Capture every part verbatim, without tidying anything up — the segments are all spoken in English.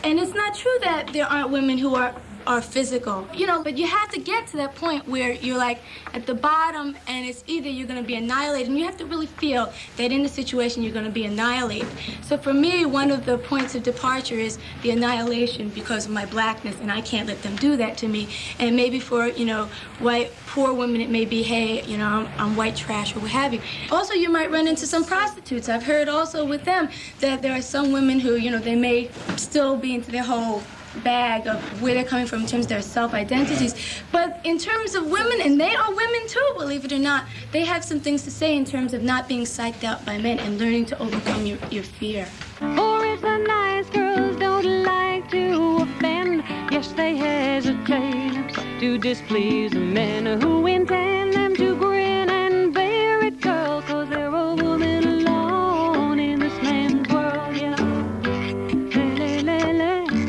And it's not true that there aren't women who are are physical, you know, but you have to get to that point where you're like at the bottom and it's either you're going to be annihilated, and you have to really feel that in the situation you're going to be annihilated. So for me, one of the points of departure is the annihilation because of my blackness, and I can't let them do that to me. And maybe for, you know, white poor women it may be, hey, you know, I'm, I'm white trash or what have you. Also, you might run into some prostitutes. I've heard also with them that there are some women who, you know, they may still be into their whole bag of where they're coming from in terms of their self-identities. But in terms of women, and they are women too, believe it or not, they have some things to say in terms of not being psyched out by men and learning to overcome your, your fear. For it's the nice girls don't like to offend. Yes, they hesitate to displease the men who intend them to grin and bear it, girl, cause they're a woman alone in this man's world, yeah. Le, le, le, le.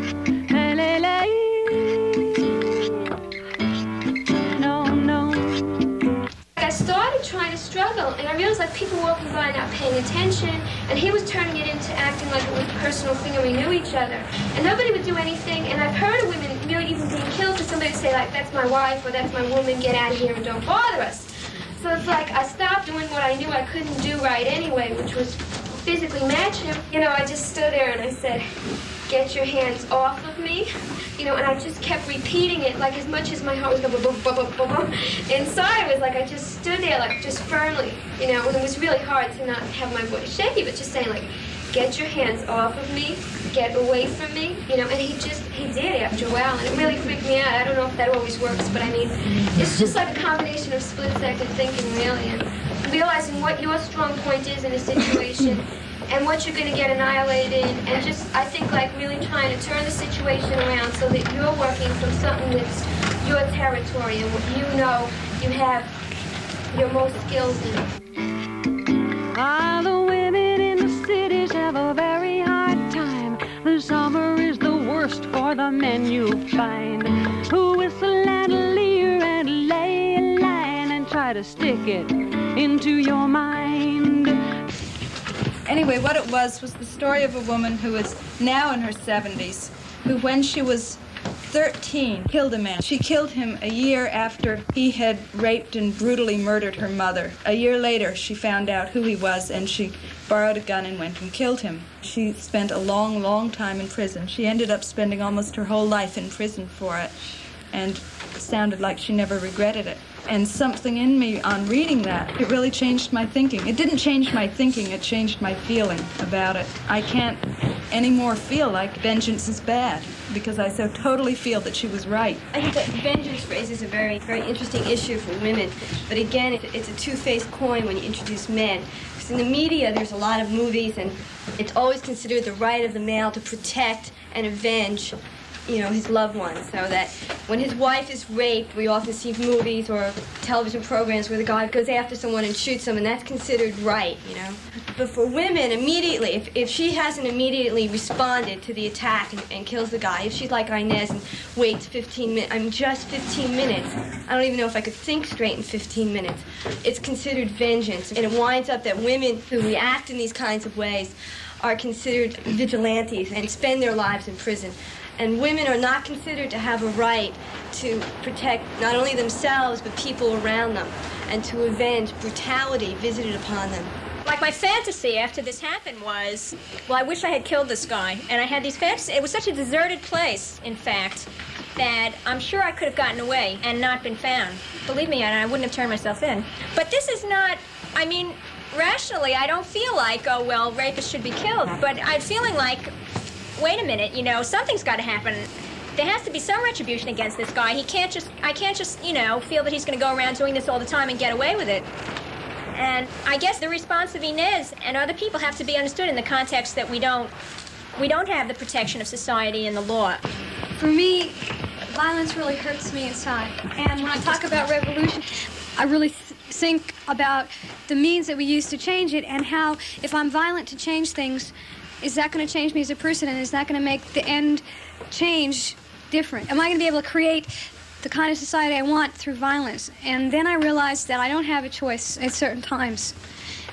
I started trying to struggle, and I realized like people walking by not paying attention, and he was turning it into acting like it was a personal thing and we knew each other. And nobody would do anything, and I've heard of women really even being killed for somebody to say like, that's my wife or that's my woman, get out of here and don't bother us. So it's like I stopped doing what I knew I couldn't do right anyway, which was physically match him. You know, I just stood there and I said, get your hands off of me. You know, and I just kept repeating it, like as much as my heart was going boom, boom, boom, boom, boom. Inside it was like I just stood there, like just firmly, you know, and it was really hard to not have my voice shaky, but just saying like, get your hands off of me, get away from me, you know, and he just, he did after a while, and it really freaked me out. I don't know if that always works, but I mean, it's just like a combination of split-second thinking, really, and realizing what your strong point is in a situation, and what you're going to get annihilated, and just, I think, like, really trying to turn the situation around so that you're working from something that's your territory and what you know you have your most skills in. While the women in the cities have a very hard time, the summer is the worst for the men you find, who whistle and leer and lay a line and try to stick it into your mind. Anyway, what it was was the story of a woman who is now in her seventies, who when she was thirteen killed a man. She killed him a year after he had raped and brutally murdered her mother. A year later, she found out who he was, and she borrowed a gun and went and killed him. She spent a long, long time in prison. She ended up spending almost her whole life in prison for it, and it sounded like she never regretted it. And something in me on reading that, it really changed my thinking. It didn't change my thinking, it changed my feeling about it. I can't anymore feel like vengeance is bad, because I so totally feel that she was right. I think that vengeance raises a very, very interesting issue for women. But again, it, it's a two-faced coin when you introduce men. Because in the media, there's a lot of movies, and it's always considered the right of the male to protect and avenge, you know, his loved ones. So that when his wife is raped, we often see movies or television programs where the guy goes after someone and shoots them, and that's considered right, you know. But for women, immediately, if, if she hasn't immediately responded to the attack and, and kills the guy, if she's like Inez and waits fifteen minutes, I mean, just fifteen minutes, I don't even know if I could think straight in fifteen minutes, it's considered vengeance. And it winds up that women who react in these kinds of ways are considered vigilantes and spend their lives in prison. And women are not considered to have a right to protect not only themselves, but people around them, and to avenge brutality visited upon them. Like, my fantasy after this happened was, well, I wish I had killed this guy. And I had these fantasies. It was such a deserted place, in fact, that I'm sure I could have gotten away and not been found. Believe me, and I wouldn't have turned myself in. But this is not, I mean, rationally, I don't feel like, oh, well, rapists should be killed. But I'm feeling like, wait a minute, you know, something's got to happen. There has to be some retribution against this guy. He can't just, I can't just, you know, feel that he's going to go around doing this all the time and get away with it. And I guess the response of Inez and other people have to be understood in the context that we don't, we don't have the protection of society and the law. For me, violence really hurts me inside. And when I talk about revolution, I really th- think about the means that we use to change it, and how if I'm violent to change things, is that going to change me as a person, and is that going to make the end change different? Am I going to be able to create the kind of society I want through violence? And then I realized that I don't have a choice at certain times.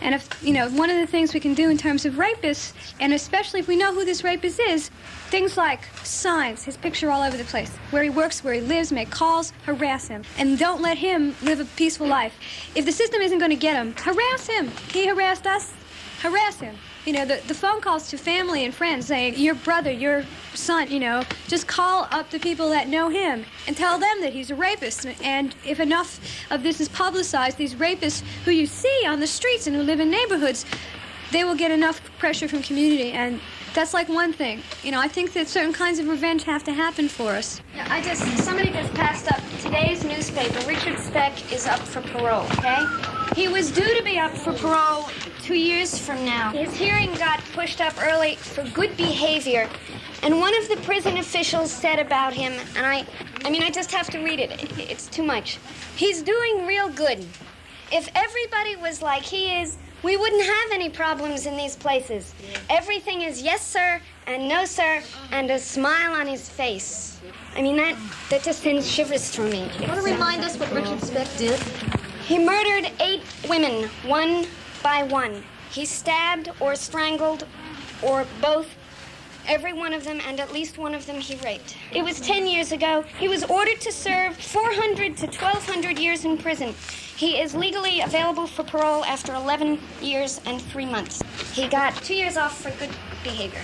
And if, you know, one of the things we can do in terms of rapists, and especially if we know who this rapist is, things like signs, his picture all over the place, where he works, where he lives, make calls, harass him. And don't let him live a peaceful life. If the system isn't going to get him, harass him. He harassed us, harass him. You know, the, the phone calls to family and friends saying, your brother, your son, you know, just call up the people that know him and tell them that he's a rapist. And if enough of this is publicized, these rapists who you see on the streets and who live in neighborhoods, they will get enough pressure from community. And that's like one thing. You know, I think that certain kinds of revenge have to happen for us. Yeah, I just, somebody just passed up today's newspaper. Richard Speck is up for parole, okay? He was due to be up for parole two years from now. His hearing got pushed up early for good behavior. And one of the prison officials said about him, and I, I mean, I just have to read it. It's too much. He's doing real good. If everybody was like he is, we wouldn't have any problems in these places. Everything is yes, sir, and no, sir, and a smile on his face. I mean, that, that just sends shivers through me. You want to remind us what Richard Speck did? He murdered eight women, one by one. He stabbed or strangled or both every one of them, and at least one of them he raped. It was ten years ago. He was ordered to serve four hundred to twelve hundred years in prison. He is legally available for parole after eleven years and three months. He got two years off for good behavior.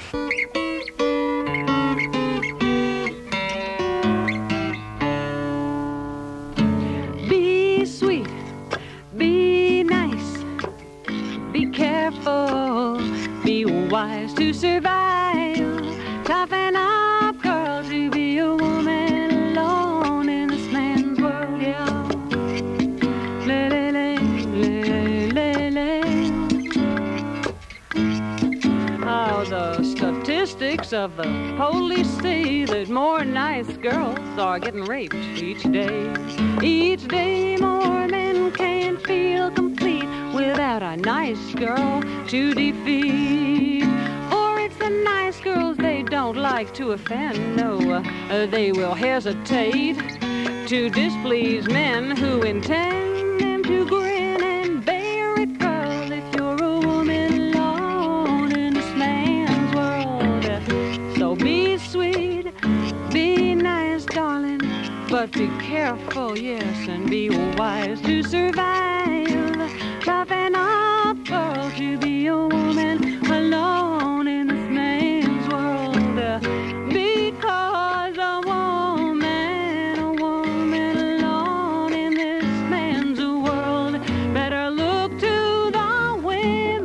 Be sweet, be nice, be careful, be wise to survive. Toughen up, girl, to be a woman alone in this man's world, yeah. Le, le, le, le, le, le. How the statistics of the police say that more nice girls are getting raped each day. Each day more men can't feel complete without a nice girl to defeat. For it's the nice girls they don't like to offend, no, uh, they will hesitate to displease men who intend them to grin and bear it, girl, if you're a woman alone in this man's world. So be sweet, be nice, darling, but be careful, yes, and be wise to survive. Toughen up, girl, to be a woman alone in this man's world. Because a woman, a woman alone in this man's world better look to the women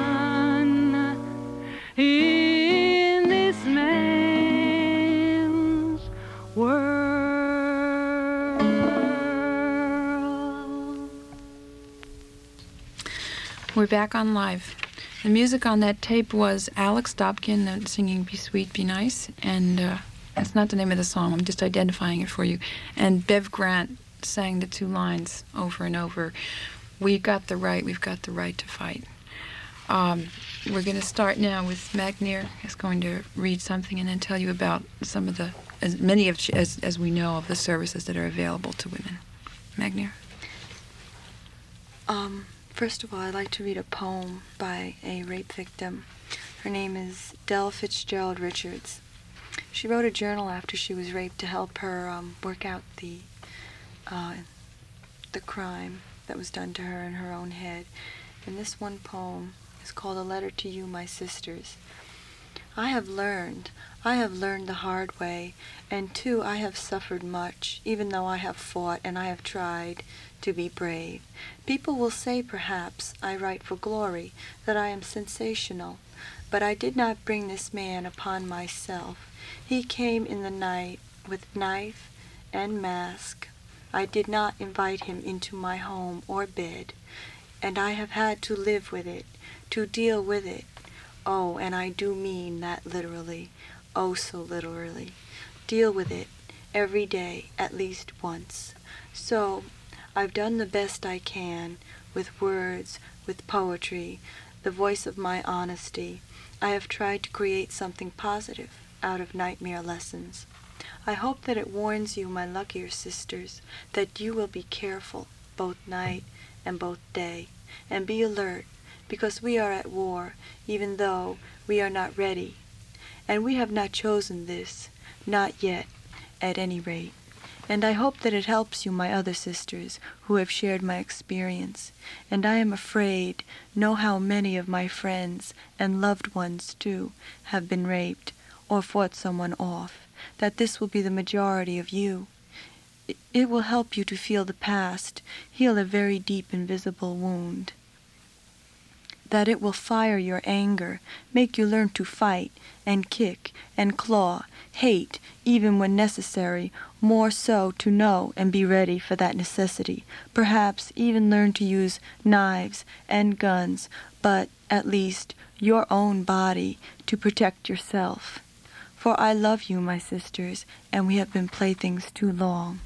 in this man's world. We're back on live. The music on that tape was Alex Dobkin uh, singing Be Sweet, Be Nice, and uh, that's not the name of the song, I'm just identifying it for you. And Bev Grant sang the two lines over and over. We've got the right, we've got the right to fight. Um, we're going to start now with Magnier is going to read something and then tell you about some of the, as many of, as, as we know, of the services that are available to women. Magnier? Um... First of all, I'd like to read a poem by a rape victim. Her name is Dell Fitzgerald Richards. She wrote a journal after she was raped to help her um, work out the uh, the crime that was done to her in her own head. And this one poem is called A Letter to You, My Sisters. I have learned, I have learned the hard way, and too I have suffered much, even though I have fought and I have tried to be brave. People will say, perhaps, I write for glory, that I am sensational, but I did not bring this man upon myself. He came in the night with knife and mask. I did not invite him into my home or bed, and I have had to live with it, to deal with it. Oh, and I do mean that literally, oh so literally. Deal with it every day, at least once. So, I've done the best I can, with words, with poetry, the voice of my honesty. I have tried to create something positive out of nightmare lessons. I hope that it warns you, my luckier sisters, that you will be careful, both night and both day, and be alert, because we are at war, even though we are not ready. And we have not chosen this, not yet, at any rate. And I hope that it helps you, my other sisters, who have shared my experience. And I am afraid, know how many of my friends, and loved ones too, have been raped, or fought someone off, that this will be the majority of you. It will help you to feel the past, heal a very deep invisible wound. That it will fire your anger, make you learn to fight, and kick, and claw, hate, even when necessary, more so to know and be ready for that necessity, perhaps even learn to use knives and guns, but, at least, your own body to protect yourself. For I love you, my sisters, and we have been playthings too long.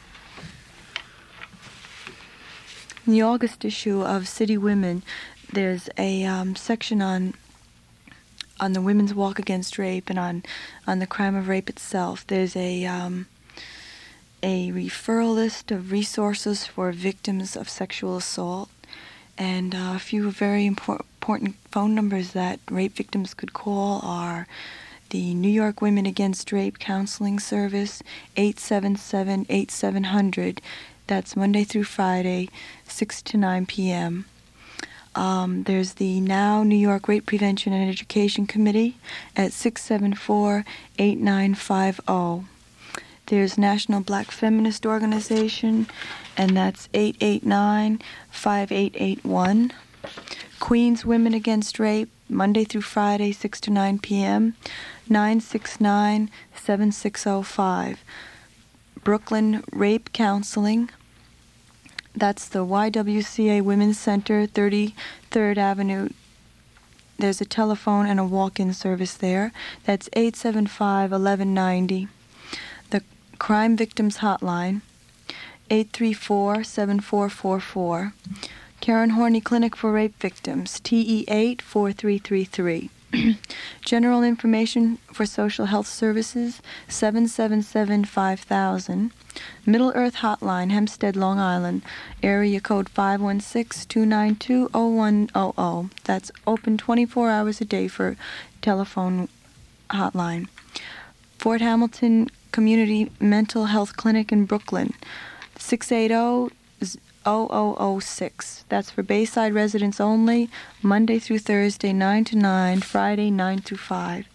In the August issue of City Women, there's a um, section on on the Women's Walk Against Rape and on, on the crime of rape itself. There's a um, a referral list of resources for victims of sexual assault and uh, a few very impor- important phone numbers that rape victims could call are the New York Women Against Rape Counseling Service, eight seven seven, eight seven zero zero. That's Monday through Friday, six to nine p.m. Um, there's the Now New York Rape Prevention and Education Committee at six seven four, eight nine five zero. There's National Black Feminist Organization, and that's eight eight nine, five eight eight one. Queens Women Against Rape, Monday through Friday, six to nine p.m., nine six nine, seven six zero five. Brooklyn Rape Counseling, that's the Y W C A Women's Center, thirty-third Avenue. There's a telephone and a walk-in service there. That's eight seven five, eleven ninety. The Crime Victims Hotline, eight three four, seven four four four. Karen Horney Clinic for Rape Victims, T E eight, four three three three. General Information for Social Health Services, seven seven seven, five thousand. Middle Earth Hotline, Hempstead, Long Island, area code five one six, two nine two, zero one zero zero. That's open twenty-four hours a day for telephone hotline. Fort Hamilton Community Mental Health Clinic in Brooklyn, six eight zero, zero zero zero six. That's for Bayside residents only, Monday through Thursday, nine to nine, Friday, nine to five.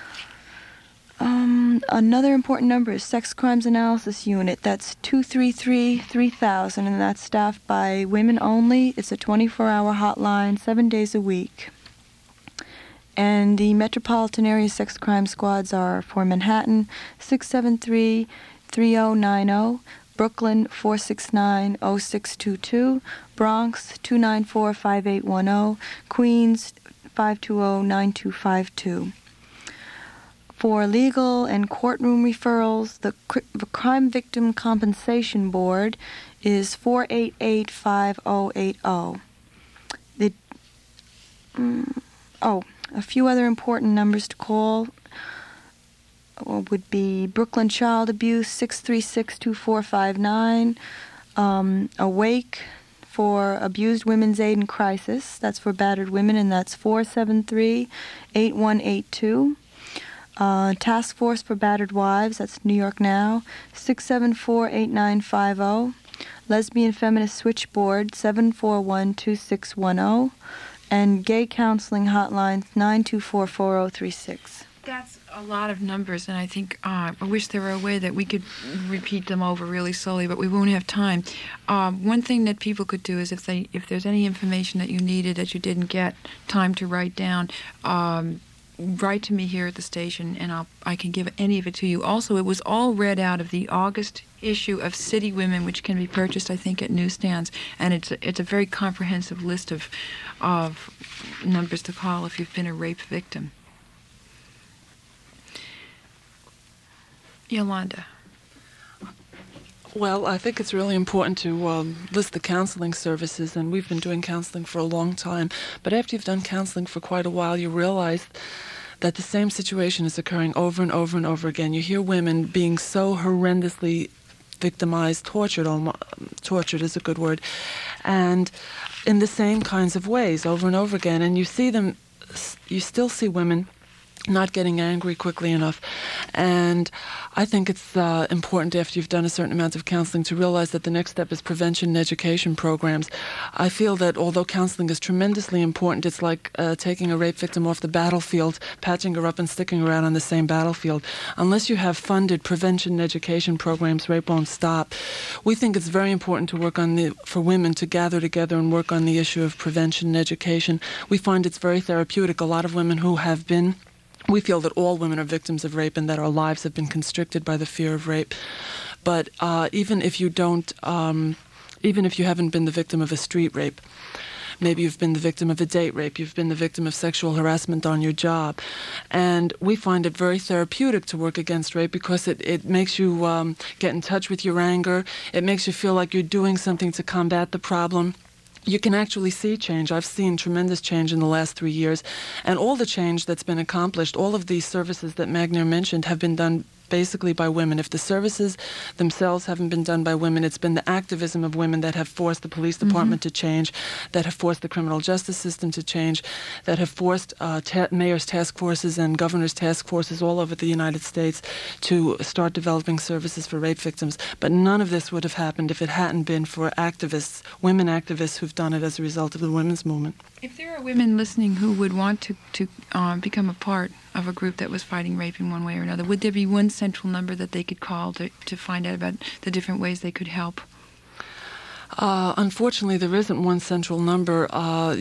Um, another important number is Sex Crimes Analysis Unit. That's two three three, three thousand, and that's staffed by women only. It's a twenty-four hour hotline, seven days a week. And the metropolitan area sex crime squads are for Manhattan, six seven three, three zero nine zero, Brooklyn, four six nine, zero six two two, Bronx, two nine four, five eight one zero, Queens, five two zero, nine two five two. For legal and courtroom referrals, the, the Crime Victim Compensation Board is four eight eight, five zero eight zero. The, um, oh, a few other important numbers to call would be Brooklyn Child Abuse, six three six, two four five nine. Um, Awake for Abused Women's Aid in Crisis. That's for battered women, and that's four seven three, eight one eight two. Uh, Task Force for Battered Wives, that's New York Now, six seven four, eight nine five zero. Lesbian Feminist Switchboard, seven four one, two six one zero. And Gay Counseling Hotline, nine two four, four zero three six. That's a lot of numbers, and I think uh, I wish there were a way that we could repeat them over really slowly, but we won't have time. Um, one thing that people could do is if they if there's any information that you needed that you didn't get time to write down, um, write to me here at the station, and I'll I can give any of it to you. Also, it was all read out of the August issue of City Women, which can be purchased, I think, at newsstands, and it's a, it's a very comprehensive list of of numbers to call if you've been a rape victim. Yolanda. Well, I think it's really important to um, list the counseling services, and we've been doing counseling for a long time. But after you've done counseling for quite a while, you realize that the same situation is occurring over and over and over again. You hear women being so horrendously victimized, tortured, almost, tortured is a good word, and in the same kinds of ways over and over again. And you see them, you still see women not getting angry quickly enough. And I think it's uh, important after you've done a certain amount of counseling to realize that the next step is prevention and education programs. I feel that although counseling is tremendously important, it's like uh, taking a rape victim off the battlefield, patching her up and sticking her out on the same battlefield. Unless you have funded prevention and education programs, rape won't stop. We think it's very important to work on the, for women to gather together and work on the issue of prevention and education. We find it's very therapeutic. A lot of women who have been We feel that all women are victims of rape and that our lives have been constricted by the fear of rape. But uh, even if you don't, um, even if you haven't been the victim of a street rape, maybe you've been the victim of a date rape, you've been the victim of sexual harassment on your job. And we find it very therapeutic to work against rape because it, it makes you um, get in touch with your anger. It makes you feel like you're doing something to combat the problem. You can actually see change. I've seen tremendous change in the last three years. And all the change that's been accomplished, all of these services that Magnir mentioned have been done basically by women. If the services themselves haven't been done by women, it's been the activism of women that have forced the police department mm-hmm. to change, that have forced the criminal justice system to change, that have forced uh, ta- mayors' task forces and governors' task forces all over the United States to start developing services for rape victims. But none of this would have happened if it hadn't been for activists, women activists who've done it as a result of the women's movement. If there are women listening who would want to, to uh, become a part of a group that was fighting rape in one way or another, would there be one central number that they could call to, to find out about the different ways they could help? Uh, unfortunately, there isn't one central number. Uh,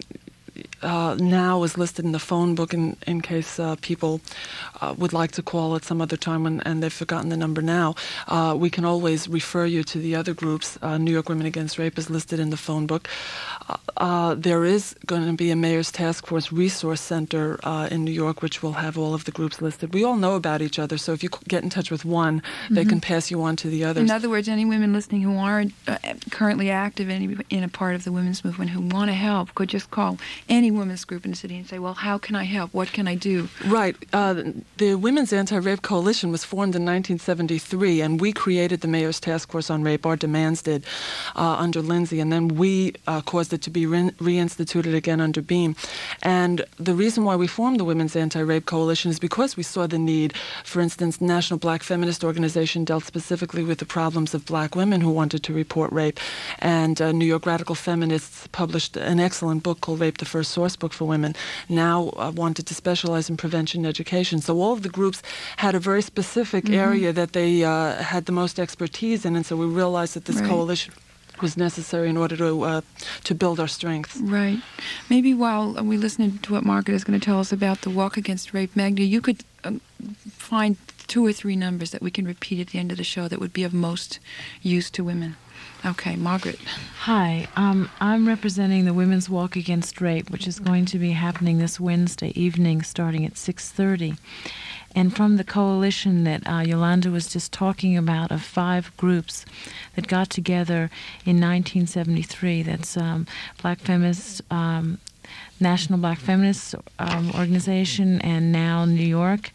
uh, now is listed in the phone book in, in case uh, people uh, would like to call at some other time when, and they've forgotten the number now. Uh, we can always refer you to the other groups. Uh, New York Women Against Rape is listed in the phone book. Uh, uh, there is going to be a Mayor's Task Force Resource Center uh, in New York, which will have all of the groups listed. We all know about each other, so if you get in touch with one, mm-hmm. they can pass you on to the others. In other words, any women listening who are uh, currently active in, in a part of the women's movement who want to help could just call any women's group in the city and say, well, how can I help? What can I do? Right. Uh, the Women's Anti-Rape Coalition was formed in nineteen seventy-three, and we created the Mayor's Task Force on Rape. Our demands did uh, under Lindsay, and then we uh, caused it to be re- reinstituted again under Beam. And the reason why we formed the Women's Anti-Rape Coalition is because we saw the need. For instance, the National Black Feminist Organization dealt specifically with the problems of black women who wanted to report rape. And uh, New York Radical Feminists published an excellent book called Rape, the First Source Book for Women, now uh, wanted to specialize in prevention and education. So all of the groups had a very specific mm-hmm. area that they uh, had the most expertise in, and so we realized that this right. coalition was necessary in order to uh, to build our strength. Right. Maybe while we listen to what Margaret is going to tell us about the Walk Against Rape, Magda, you could uh, find two or three numbers that we can repeat at the end of the show that would be of most use to women. Okay, Margaret. Hi, um, I'm representing the Women's Walk Against Rape, which is going to be happening this Wednesday evening starting at six thirty. And from the coalition that uh, Yolanda was just talking about of five groups that got together in nineteen seventy-three, that's um, Black Feminist, um, National Black Feminist um, Organization, and now New York,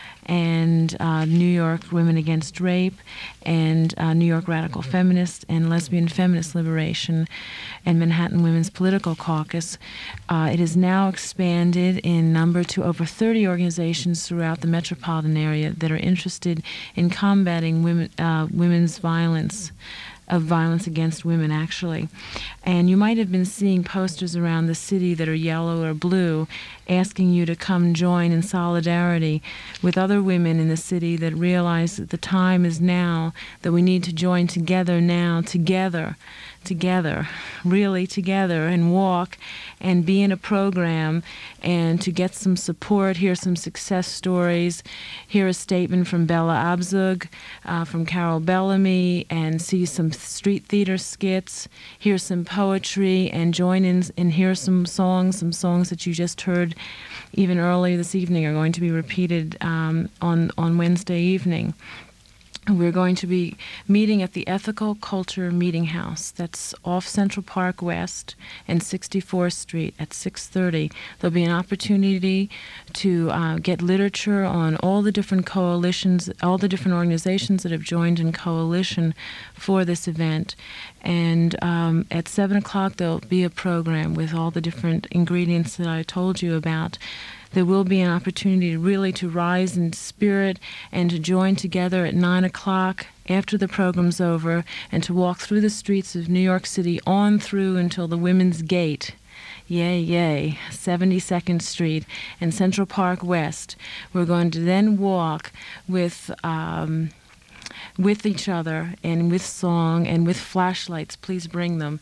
and uh, New York Women Against Rape, and uh, New York Radical Feminist, and Lesbian Feminist Liberation, and Manhattan Women's Political Caucus. Uh, it is now expanded in number to over thirty organizations throughout the metropolitan area that are interested in combating women, uh, women's violence, of violence against women, actually. And you might have been seeing posters around the city that are yellow or blue asking you to come join in solidarity with other women in the city that realize that the time is now, that we need to join together now, together, together, really together, and walk and be in a program and to get some support, hear some success stories, hear a statement from Bella Abzug, uh, from Carol Bellamy, and see some street theater skits, hear some poetry, and join in and hear some songs, some songs that you just heard even earlier this evening are going to be repeated um, on, on Wednesday evening. We're going to be meeting at the Ethical Culture Meeting House. That's off Central Park West and sixty-fourth Street at six thirty. There'll be an opportunity to uh, get literature on all the different coalitions, all the different organizations that have joined in coalition for this event. And um, at seven o'clock, there'll be a program with all the different ingredients that I told you about. There will be an opportunity really to rise in spirit and to join together at nine o'clock after the program's over and to walk through the streets of New York City on through until the Women's Gate. Yay, yay, seventy-second Street and Central Park West. We're going to then walk with... Um, with each other and with song and with flashlights. Please bring them.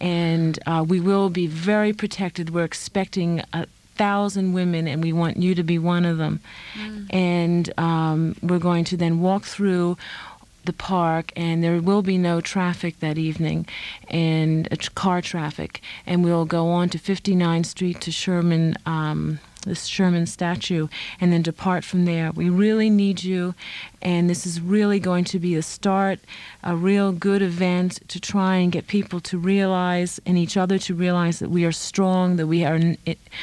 And uh, we will be very protected. We're expecting a thousand women, and we want you to be one of them. Mm. And um, we're going to then walk through the park, and there will be no traffic that evening, and uh, car traffic. And we'll go on to fifty-ninth Street to Sherman, um, this Sherman statue, and then depart from there. We really need you, and this is really going to be a start, a real good event to try and get people to realize, and each other to realize, that we are strong, that we are in,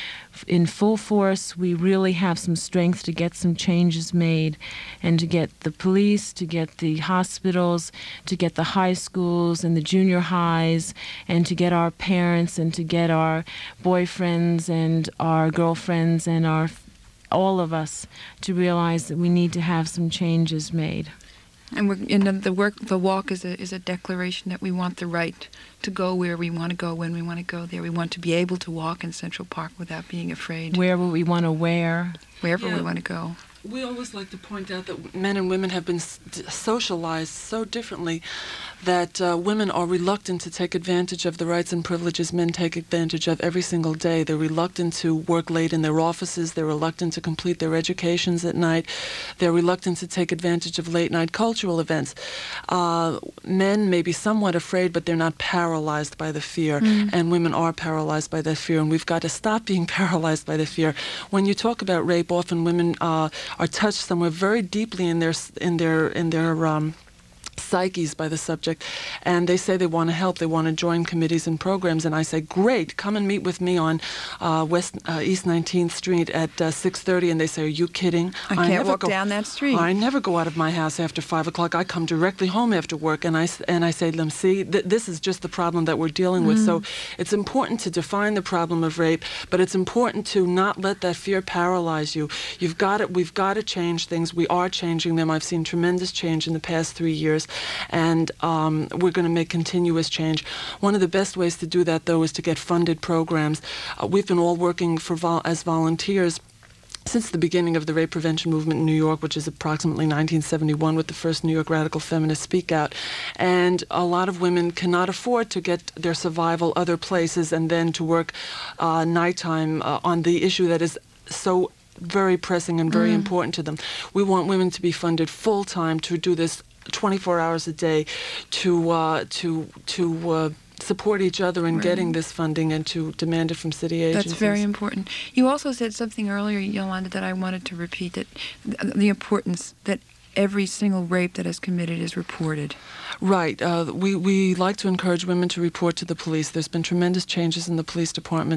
in full force. We really have some strength to get some changes made, and to get the police, to get the hospitals, to get the high schools and the junior highs, and to get our parents, and to get our boyfriends and our girlfriends and our all of us to realize that we need to have some changes made. And we're, in the, the work, the walk is a is a declaration that we want the right to go where we want to go, when we want to go there. We want to be able to walk in Central Park without being afraid. Wherever we want to wear. Wherever yeah. we want to go. We always like to point out that men and women have been socialized so differently that uh, women are reluctant to take advantage of the rights and privileges men take advantage of every single day. They're reluctant to work late in their offices. They're reluctant to complete their educations at night. They're reluctant to take advantage of late-night cultural events. Uh, men may be somewhat afraid, but they're not paralyzed by the fear, mm. and women are paralyzed by that fear, and we've got to stop being paralyzed by the fear. When you talk about rape, often women uh, are touched somewhere very deeply in their in their in their um, psyches by the subject, and they say they want to help, they want to join committees and programs, and I say, great, come and meet with me on uh, West uh, East nineteenth Street at uh, six thirty, and they say, are you kidding? I can't never walk go, down that street. I never go out of my house after five o'clock. I come directly home after work, and I, and I say to them, see, th this is just the problem that we're dealing with. Mm. So it's important to define the problem of rape, but it's important to not let that fear paralyze you. You've got it. We've got to change things. We are changing them. I've seen tremendous change in the past three years. And um, we're going to make continuous change. One of the best ways to do that, though, is to get funded programs. Uh, we've been all working for vol as volunteers since the beginning of the rape prevention movement in New York, which is approximately nineteen seventy-one, with the first New York Radical Feminists Speak Out. And a lot of women cannot afford to get their survival other places and then to work uh, nighttime uh, on the issue that is so very pressing and very mm. important to them. We want women to be funded full-time to do this twenty-four hours a day, to uh, to to uh, support each other in right. getting this funding and to demand it from city agencies. That's very important. You also said something earlier, Yolanda, that I wanted to repeat, that the importance that every single rape that is committed is reported. Right. Uh, we, we like to encourage women to report to the police. There's been tremendous changes in the police department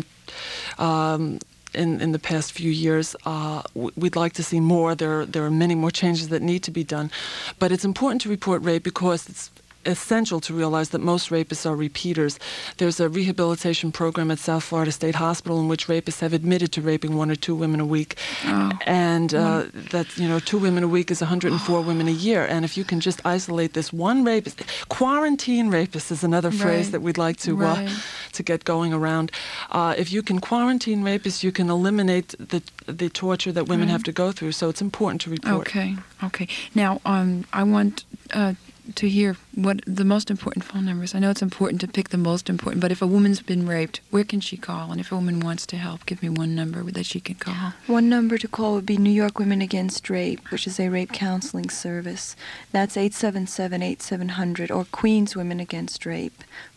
um, in, in the past few years. Uh, we'd like to see more. There, there are many more changes that need to be done. But it's important to report rape because it's essential to realize that most rapists are repeaters. There's a rehabilitation program at South Florida State Hospital in which rapists have admitted to raping one or two women a week. Oh. And uh, that, you know, two women a week is one hundred four women a year. And if you can just isolate this one rapist, quarantine rapist is another phrase right. that we'd like to right. uh, to get going around. Uh, if you can quarantine rapists, you can eliminate the the torture that women right. have to go through. So it's important to report. Okay, okay. Now, um, I want Uh, to hear what the most important phone numbers. I know it's important to pick the most important, but if a woman's been raped, where can she call? And if a woman wants to help, give me one number that she can call. One number to call would be New York Women Against Rape, which is a rape counseling service. That's eight seven seven, eight seven zero zero, or Queens Women Against Rape,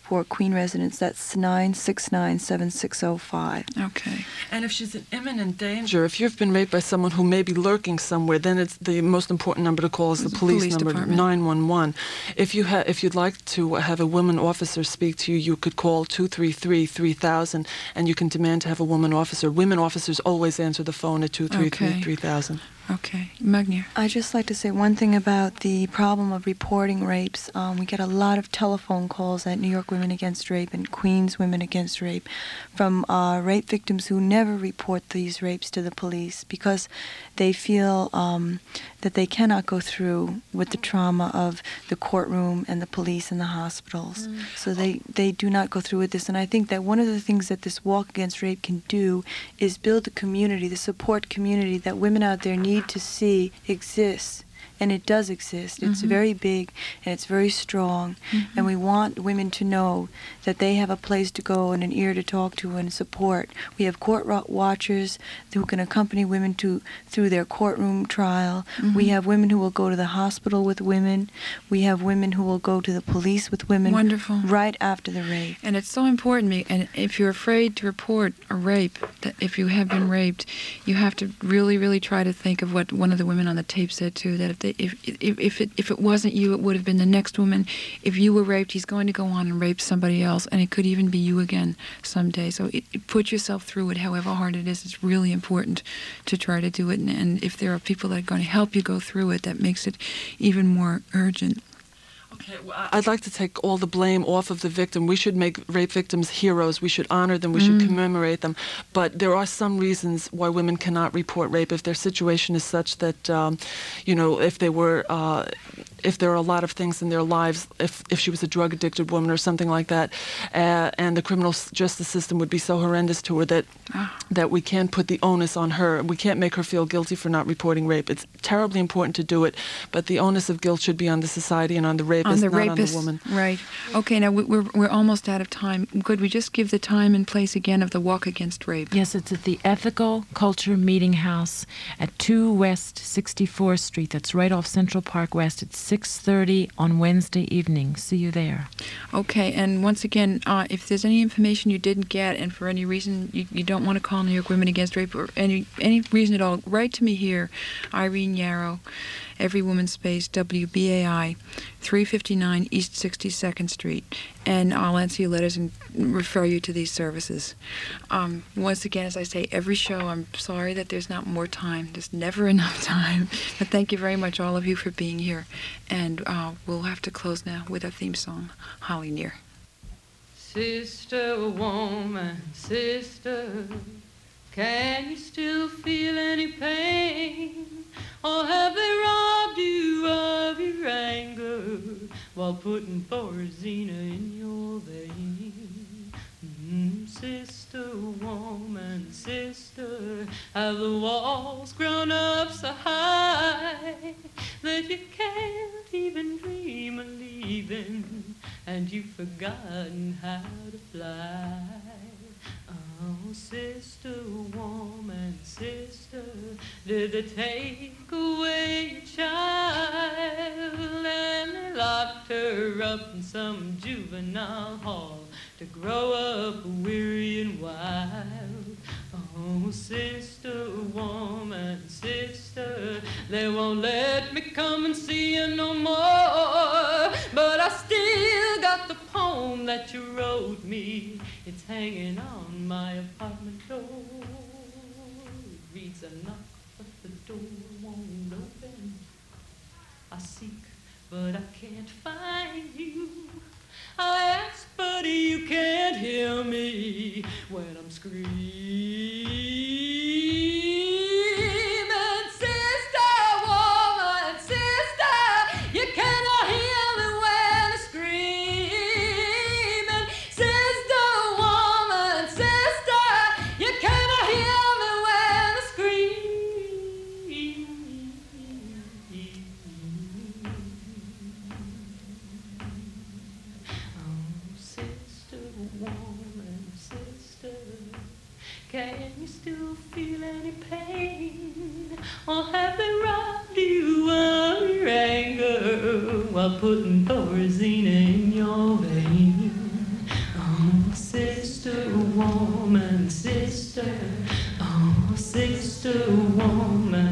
report Queen Residence. That's nine six nine, seven six zero five. Okay. And if she's in imminent danger, if you've been raped by someone who may be lurking somewhere, then it's the most important number to call is the police, police number, department. nine one one. If you ha- if you'd like to have a woman officer speak to you, you could call two three three, three thousand, and you can demand to have a woman officer. Women officers always answer the phone at two three three, three thousand. Okay. Magnier. I'd just like to say one thing about the problem of reporting rapes. Um, we get a lot of telephone calls at New York Women Against Rape and Queens Women Against Rape from uh, rape victims who never report these rapes to the police because they feel um, that they cannot go through with the trauma of the courtroom and the police and the hospitals. Mm. So they, they do not go through with this. And I think that one of the things that this Walk Against Rape can do is build the community, the support community that women out there need to see exists. And it does exist. It's Mm-hmm. very big and it's very strong. Mm-hmm. And we want women to know that they have a place to go and an ear to talk to and support. We have court ro- watchers who can accompany women to through their courtroom trial. Mm-hmm. We have women who will go to the hospital with women. We have women who will go to the police with women. Wonderful. Right after the rape. And it's so important. me- And if you're afraid to report a rape, that if you have been raped, you have to really, really try to think of what one of the women on the tape said too. That if they, if if if it if it wasn't you, it would have been the next woman. If you were raped, he's going to go on and rape somebody else, and it could even be you again someday. So it, it, put yourself through it, however hard it is. It's really important to try to do it. And, and if there are people that are going to help you go through it, that makes it even more urgent. Okay, well, I'd like to take all the blame off of the victim. We should make rape victims heroes. We should honor them. We Mm. should commemorate them. But there are some reasons why women cannot report rape. If their situation is such that, um, you know, if they were, uh, if there are a lot of things in their lives, if if she was a drug-addicted woman or something like that, uh, and the criminal justice system would be so horrendous to her that Ah. that we can't put the onus on her. We can't make her feel guilty for not reporting rape. It's terribly important to do it, but the onus of guilt should be on the society and on the rapist, On the not rapist, on the woman. right? Okay, now we- we're we're almost out of time. Could we just give the time and place again of the Walk Against Rape? Yes, it's at the Ethical Culture Meeting House at two West sixty-fourth Street. That's right off Central Park West at six thirty on Wednesday evening. See you there. Okay, and once again, uh, if there's any information you didn't get, and for any reason you, you don't want to call New York Women Against Rape, or any any reason at all, write to me here, Irene Yarrow, Every Woman's Space, W B A I, three fifty-nine East sixty-second Street, and I'll answer your letters and refer you to these services. Um, once again, as I say, every show, I'm sorry that there's not more time. There's never enough time. But thank you very much, all of you, for being here. And uh, we'll have to close now with our theme song, Holly Near. Sister woman, sister, can you still feel any pain? Or have they robbed you of your anger while putting Thorazina in your vein? Mm, sister woman, sister, have the walls grown up so high that you can't even dream of leaving, and you've forgotten how to fly? Oh, sister woman, sister, did they take away your child and they locked her up in some juvenile hall to grow up weary and wild? Oh, sister woman, sister, they won't let me come and see you no more, but I still got the poem that you wrote me. It's hanging on my apartment door. It reads a knock, but the door won't open. I seek, but I can't find you. I ask, but you can't hear me when I'm screaming. Sister, woman, sister, you cannot hear me when I'm screaming. Sister, woman, sister, you cannot hear me when I scream. Oh, sister, woman, sister, can you still feel any pain? Or have they robbed you of your anger while putting Thorazina in your vein? woman, sister, oh, sister woman.